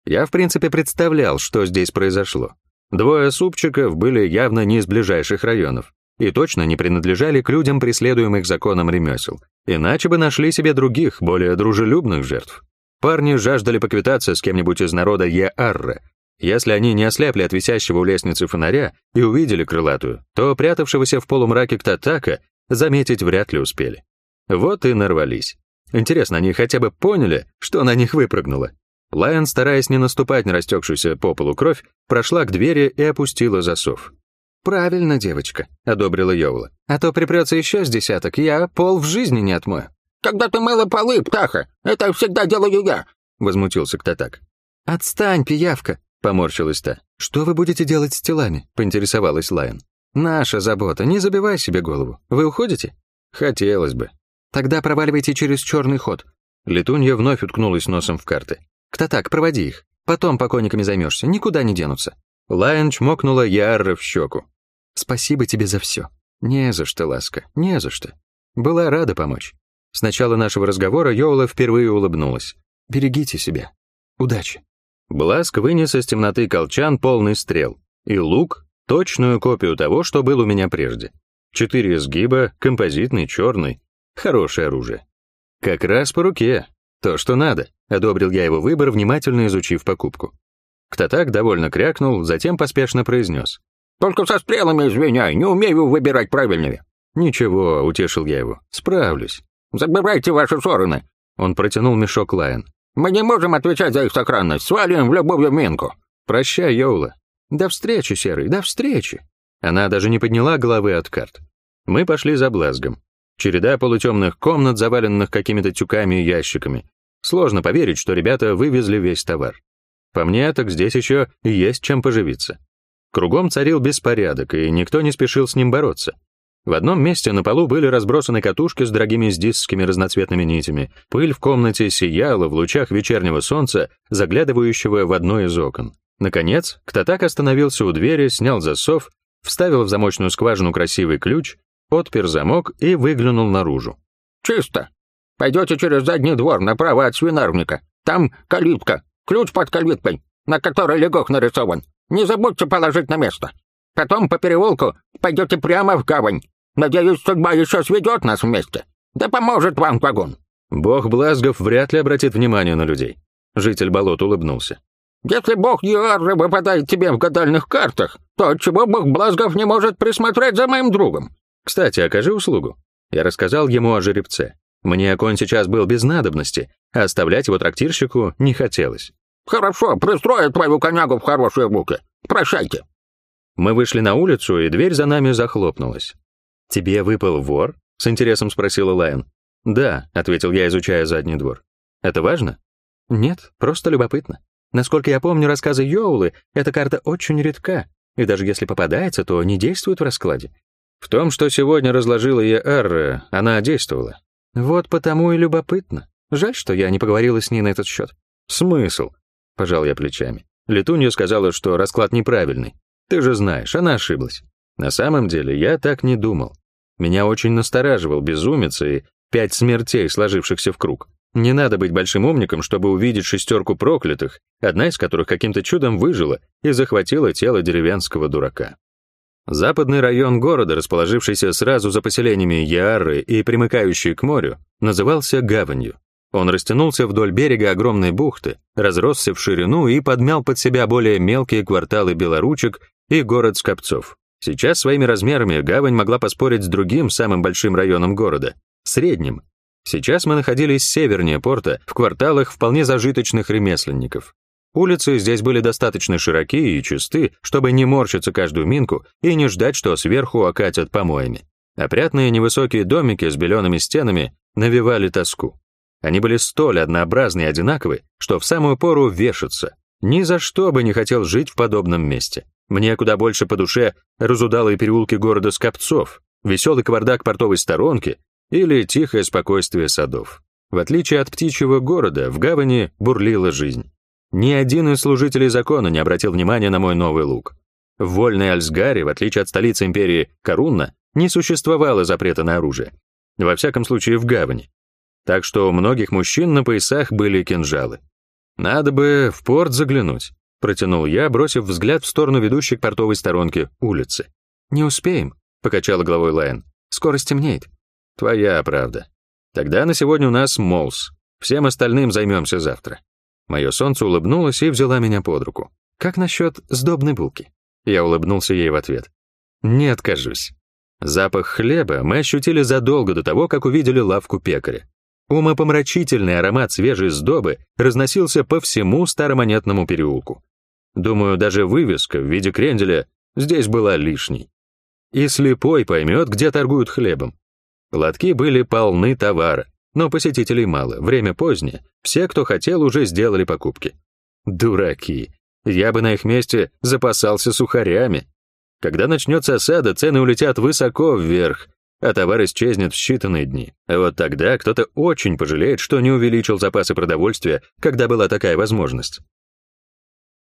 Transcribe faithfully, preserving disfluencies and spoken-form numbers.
Я, в принципе, представлял, что здесь произошло. Двое супчиков были явно не из ближайших районов и точно не принадлежали к людям, преследуемых законом ремесел, иначе бы нашли себе других, более дружелюбных жертв. Парни жаждали поквитаться с кем-нибудь из народа Еарре. Если они не ослепли от висящего у лестницы фонаря и увидели крылатую, то прятавшегося в полумраке Ктатака заметить вряд ли успели. Вот и нарвались. Интересно, они хотя бы поняли, что на них выпрыгнуло? Лайон, стараясь не наступать на растекшуюся по полу кровь, прошла к двери и опустила засов. «Правильно, девочка», — одобрила Йоула. «А то припрется еще с десяток, я пол в жизни не отмою». «Когда ты мыла полы, птаха, это всегда делаю я», — возмутился Ктатак. «Отстань, пиявка», — поморщилась та. «Что вы будете делать с телами?» — поинтересовалась Лайон. «Наша забота, не забивай себе голову. Вы уходите?» «Хотелось бы». «Тогда проваливайте через черный ход». Летунья вновь уткнулась носом в карты. «Ктатак, проводи их. Потом покойниками займешься, никуда не денутся». Лайон чмокнула Яарра в щеку. «Спасибо тебе за все». «Не за что, ласка, не за что. Была рада помочь». С начала нашего разговора Йоула впервые улыбнулась. «Берегите себя. Удачи». Бласк вынес из темноты колчан полный стрел. И лук — точную копию того, что был у меня прежде. Четыре изгиба, композитный, черный. Хорошее оружие. «Как раз по руке. То, что надо», — одобрил я его выбор, внимательно изучив покупку. Ктатак довольно крякнул, затем поспешно произнес. «Только со стрелами, извиняй, не умею выбирать правильные». «Ничего», — утешил я его, — «справлюсь». «Забирайте ваши сороны». Он протянул мешок Лайон. «Мы не можем отвечать за их сохранность, свалим в любую минку». «Прощай, Йоула». «До встречи, Серый, до встречи». Она даже не подняла головы от карт. Мы пошли за Блазгом. Череда полутемных комнат, заваленных какими-то тюками и ящиками. Сложно поверить, что ребята вывезли весь товар. По мне, так здесь еще есть чем поживиться. Кругом царил беспорядок, и никто не спешил с ним бороться. В одном месте на полу были разбросаны катушки с дорогими сдисскими разноцветными нитями. Пыль в комнате сияла в лучах вечернего солнца, заглядывающего в одно из окон. Наконец, Ктатак остановился у двери, снял засов, вставил в замочную скважину красивый ключ, отпер замок и выглянул наружу. «Чисто. Пойдете через задний двор направо от свинарника. Там калитка, ключ под калиткой, на которой лягок нарисован. Не забудьте положить на место. Потом по переулку пойдете прямо в гавань. Надеюсь, судьба еще сведет нас вместе. Да поможет вам вагон». Бог Блазгов вряд ли обратит внимание на людей. Житель болот улыбнулся. «Если бог Еарре выпадает тебе в гадальных картах, то отчего бог Блазгов не может присмотреть за моим другом?» «Кстати, окажи услугу». Я рассказал ему о жеребце. Мне конь сейчас был без надобности, а оставлять его трактирщику не хотелось. «Хорошо, пристрою твою конягу в хорошие руки. Прощайте». Мы вышли на улицу, и дверь за нами захлопнулась. «Тебе выпал вор?» — с интересом спросила Лайон. «Да», — ответил я, изучая задний двор. «Это важно?» «Нет, просто любопытно. Насколько я помню рассказы Йоулы, эта карта очень редка, и даже если попадается, то не действует в раскладе». «В том, что сегодня разложила Еарре, она действовала». «Вот потому и любопытно. Жаль, что я не поговорила с ней на этот счет». «Смысл?» — пожал я плечами. Летунья сказала, что расклад неправильный. Ты же знаешь, она ошиблась. На самом деле, я так не думал. Меня очень настораживал безумец и пять смертей, сложившихся в круг. Не надо быть большим умником, чтобы увидеть шестерку проклятых, одна из которых каким-то чудом выжила и захватила тело деревенского дурака. Западный район города, расположившийся сразу за поселениями Еарры и примыкающий к морю, назывался Гаванью. Он растянулся вдоль берега огромной бухты, разросся в ширину и подмял под себя более мелкие кварталы белоручек и город Скопцов. Сейчас своими размерами гавань могла поспорить с другим самым большим районом города — Средним. Сейчас мы находились севернее порта, в кварталах вполне зажиточных ремесленников. Улицы здесь были достаточно широкие и чисты, чтобы не морщиться каждую минку и не ждать, что сверху окатят помоями. Опрятные невысокие домики с белеными стенами навевали тоску. Они были столь однообразны и одинаковы, что в самую пору вешаться. Ни за что бы не хотел жить в подобном месте. Мне куда больше по душе разудалые переулки города Скопцов, веселый кавардак портовой сторонки или тихое спокойствие садов. В отличие от птичьего города, в гавани бурлила жизнь. Ни один из служителей закона не обратил внимания на мой новый лук. В вольной Альсгаре, в отличие от столицы империи Карунна, не существовало запрета на оружие. Во всяком случае, в гавани. Так что у многих мужчин на поясах были кинжалы. Надо бы в порт заглянуть, протянул я, бросив взгляд в сторону ведущей к портовой сторонке улицы. Не успеем, покачала головой Лайон. Скоро стемнеет. Твоя правда. Тогда на сегодня у нас Молс. Всем остальным займемся завтра. Мое солнце улыбнулось и взяла меня под руку. Как насчет сдобной булки? Я улыбнулся ей в ответ. Не откажусь. Запах хлеба мы ощутили задолго до того, как увидели лавку пекаря. Умопомрачительный аромат свежей сдобы разносился по всему Старомонетному переулку. Думаю, даже вывеска в виде кренделя здесь была лишней. И слепой поймет, где торгуют хлебом. Лотки были полны товара, но посетителей мало, время позднее, все, кто хотел, уже сделали покупки. Дураки, я бы на их месте запасался сухарями. Когда начнется осада, цены улетят высоко вверх, а товар исчезнет в считанные дни. А вот тогда кто-то очень пожалеет, что не увеличил запасы продовольствия, когда была такая возможность.